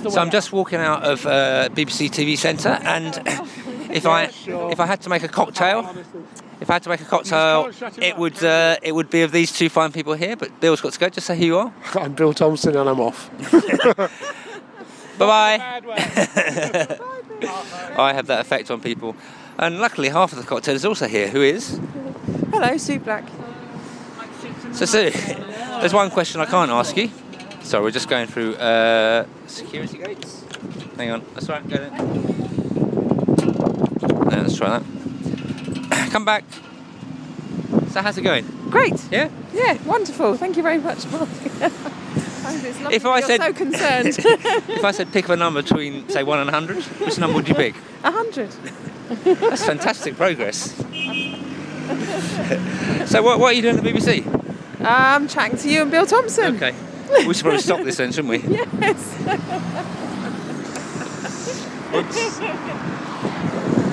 So I'm just walking out of BBC TV Centre, and if I had to make a cocktail, it would be of these two fine people here. But Bill's got to go. Just say who you are. I'm Bill Thompson, and I'm off. Bye bye. I have that effect on people, and luckily half of the cocktail is also here. Who is? Hello, Sue Black. So Sue, there's one question I can't ask you. Sorry, we're just going through security gates. Hang on, that's right. Go there. No, let's try that. Come back. So how's it going? Great. Yeah? Yeah, wonderful. Thank you very much, Mark. If I said so concerned. if I said pick a number between, say, 1 and 100, which number would you pick? 100. That's fantastic progress. So what are you doing at the BBC? I'm chatting to you and Bill Thompson. Okay. We should probably stop this then, shouldn't we? Yes.